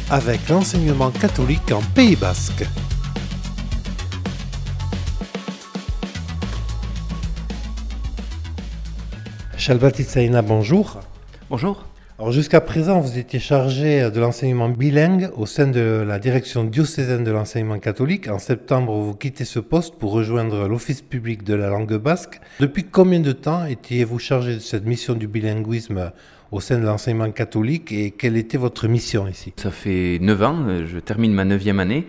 avec l'enseignement catholique en Pays Basque. Chalbatit Saïna, bonjour. Bonjour. Alors jusqu'à présent, vous étiez chargé de l'enseignement bilingue au sein de la direction diocésaine de l'enseignement catholique. En septembre, vous quittez ce poste pour rejoindre l'Office public de la langue basque. Depuis combien de temps étiez-vous chargé de cette mission du bilinguisme au sein de l'enseignement catholique et quelle était votre mission ici? Ça fait 9 ans, je termine ma 9e année,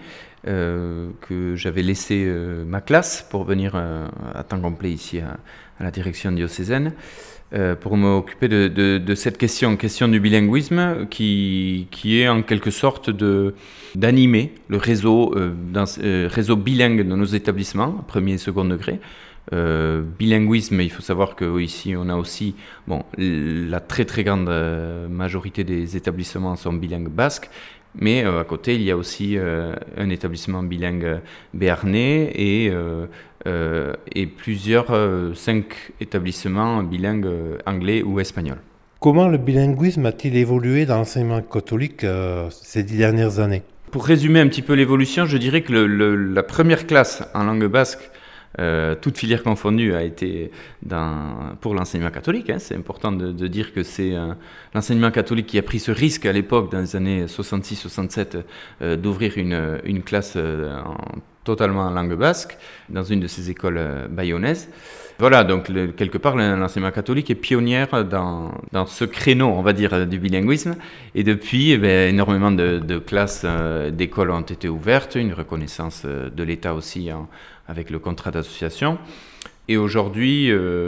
que j'avais laissé ma classe pour venir à temps complet ici à la direction diocésaine. Pour m'occuper de cette question du bilinguisme qui est en quelque sorte d'animer le réseau, réseau bilingue de nos établissements, premier et second degré. Bilinguisme, il faut savoir qu'ici on a aussi, la très très grande majorité des établissements sont bilingues basques, mais à côté il y a aussi un établissement bilingue béarnais et plusieurs 5 établissements bilingues anglais ou espagnols. Comment le bilinguisme a-t-il évolué dans l'enseignement catholique ces 10 dernières années? Pour résumer un petit peu l'évolution, je dirais que la première classe en langue basque, toute filière confondue, a été pour l'enseignement catholique. C'est important de dire que c'est l'enseignement catholique qui a pris ce risque à l'époque, dans les années 66-67, d'ouvrir une classe totalement en langue basque dans une de ces écoles bayonnaises. Voilà, donc quelque part l'enseignement catholique est pionnière dans ce créneau, on va dire, du bilinguisme. Et depuis, énormément de classes, d'écoles ont été ouvertes, une reconnaissance de l'État aussi avec le contrat d'association. Et aujourd'hui,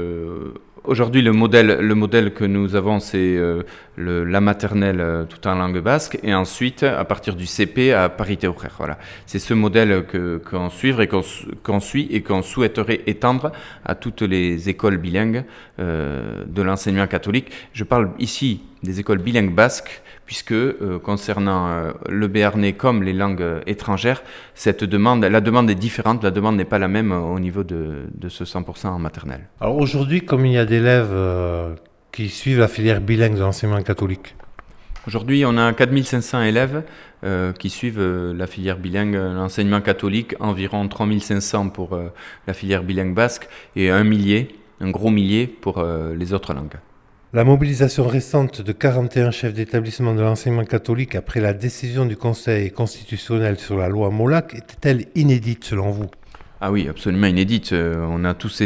le modèle que nous avons, c'est la maternelle tout en langue basque, et ensuite, à partir du CP, à parité horaire. Voilà. C'est ce modèle qu'on suit et qu'on souhaiterait étendre à toutes les écoles bilingues de l'enseignement catholique. Je parle ici des écoles bilingues basques, puisque concernant le béarnais comme les langues étrangères, la demande est différente, la demande n'est pas la même au niveau de ce 100% en maternelle. Alors aujourd'hui, combien il y a d'élèves qui suivent la filière bilingue de l'enseignement catholique? Aujourd'hui, on a 4500 élèves qui suivent la filière bilingue, l'enseignement catholique, environ 3500 pour la filière bilingue basque et un gros millier pour les autres langues. La mobilisation récente de 41 chefs d'établissement de l'enseignement catholique après la décision du Conseil constitutionnel sur la loi Molac était-elle inédite selon vous? Ah oui, absolument inédite. On a tous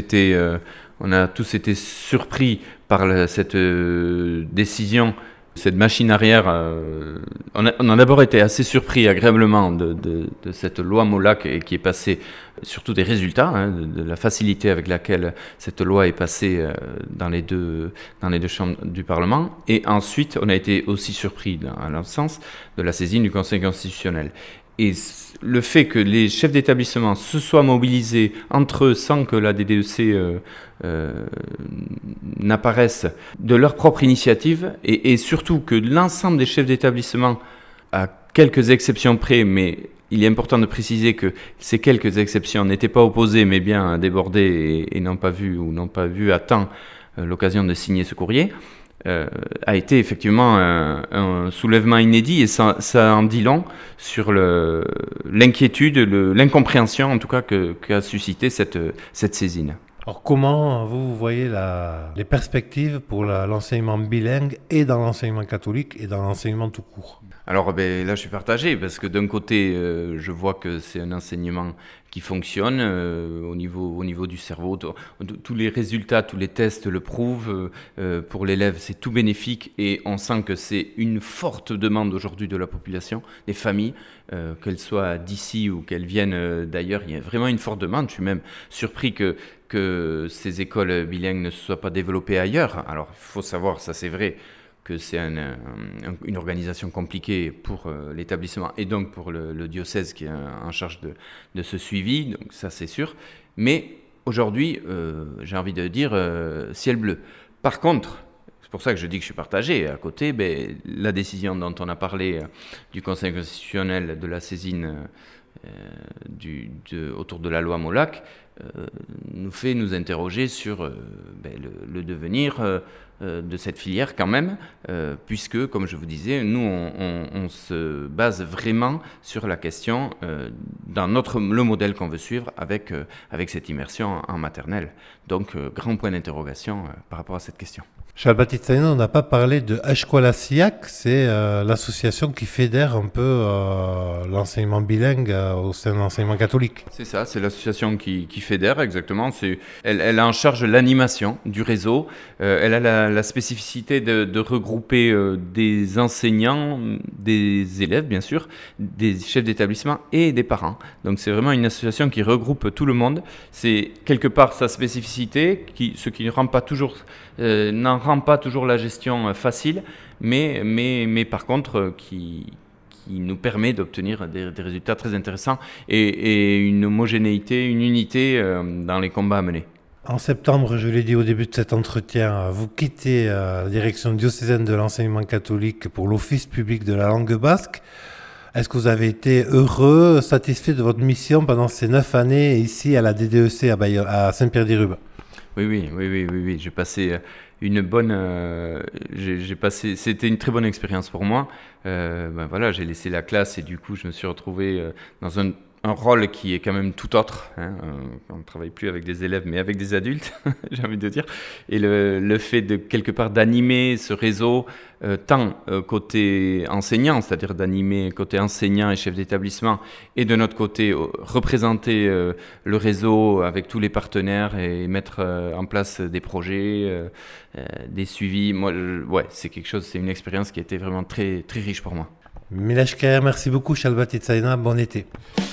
été surpris par cette décision, cette machine arrière. On a d'abord été assez surpris agréablement de cette loi Molac et qui est passée, surtout des résultats, de la facilité avec laquelle cette loi est passée dans les deux chambres du Parlement. Et ensuite, on a été aussi surpris, à l'autre sens, de la saisine du Conseil constitutionnel. Et le fait que les chefs d'établissement se soient mobilisés entre eux sans que la DDEC n'apparaisse de leur propre initiative, et surtout que l'ensemble des chefs d'établissement, à quelques exceptions près, mais il est important de préciser que ces quelques exceptions n'étaient pas opposées mais bien débordées et n'ont pas vu à temps l'occasion de signer ce courrier, a été effectivement un soulèvement inédit, et ça en dit long sur l'inquiétude, l'incompréhension en tout cas qu'a suscité cette saisine. Alors comment vous voyez les perspectives pour l'enseignement bilingue et dans l'enseignement catholique et dans l'enseignement tout court? Alors là je suis partagé, parce que d'un côté je vois que c'est un enseignement qui fonctionne au niveau du cerveau. Tous les résultats, tous les tests le prouvent. Pour l'élève c'est tout bénéfique, et on sent que c'est une forte demande aujourd'hui de la population, des familles, qu'elles soient d'ici ou qu'elles viennent d'ailleurs. Il y a vraiment une forte demande. Je suis même surpris que ces écoles bilingues ne se soient pas développées ailleurs. Alors il faut savoir, ça c'est vrai, que c'est une organisation compliquée pour l'établissement et donc pour le diocèse qui est en charge de ce suivi, donc ça c'est sûr. Mais aujourd'hui, j'ai envie de dire ciel bleu. Par contre, c'est pour ça que je dis que je suis partagé. À côté, la décision dont on a parlé du Conseil constitutionnel de la saisine autour de la loi Molac nous fait nous interroger sur le devenir de cette filière quand même, puisque, comme je vous disais, nous, on se base vraiment sur la question dans le modèle qu'on veut suivre avec cette immersion en maternelle. Donc, grand point d'interrogation par rapport à cette question. Charles-Baptiste Sayna, on n'a pas parlé de Escola SIAC, c'est l'association qui fédère un peu l'enseignement bilingue au sein de l'enseignement catholique. C'est ça, c'est l'association qui fédère, exactement. Elle a en charge l'animation du réseau. Elle a la spécificité de regrouper des enseignants, des élèves, bien sûr, des chefs d'établissement et des parents. Donc c'est vraiment une association qui regroupe tout le monde. C'est quelque part sa spécificité, ce qui ne rend pas toujours... n'en rend pas toujours la gestion facile, mais par contre qui nous permet d'obtenir des résultats très intéressants et une homogénéité, une unité dans les combats à mener. En septembre, je l'ai dit au début de cet entretien, vous quittez la direction diocésaine de l'enseignement catholique pour l'Office public de la langue basque. Est-ce que vous avez été heureux, satisfait de votre mission pendant ces 9 années ici à la DDEC à Saint-Pierre-d'Irube ? Oui. J'ai passé une bonne. C'était une très bonne expérience pour moi. J'ai laissé la classe et du coup, je me suis retrouvé dans un rôle qui est quand même tout autre. On ne travaille plus avec des élèves, mais avec des adultes, j'ai envie de dire. Et le fait de quelque part d'animer ce réseau, tant côté enseignant, c'est-à-dire d'animer côté enseignant et chef d'établissement, et de notre côté représenter le réseau avec tous les partenaires et mettre en place des projets, des suivis. C'est une expérience qui a été vraiment très, très riche pour moi. Mileshker, merci beaucoup, Charles-Baptiste Sayna, bon été.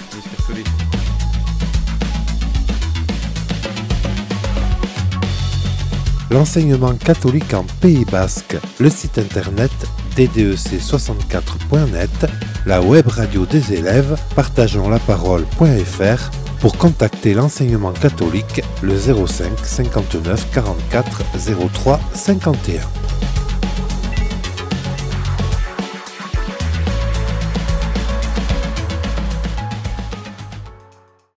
L'enseignement catholique en Pays Basque, le site internet ddec64.net, la web radio des élèves, partageonslaparole.fr. Pour contacter l'enseignement catholique, le 05 59 44 03 51.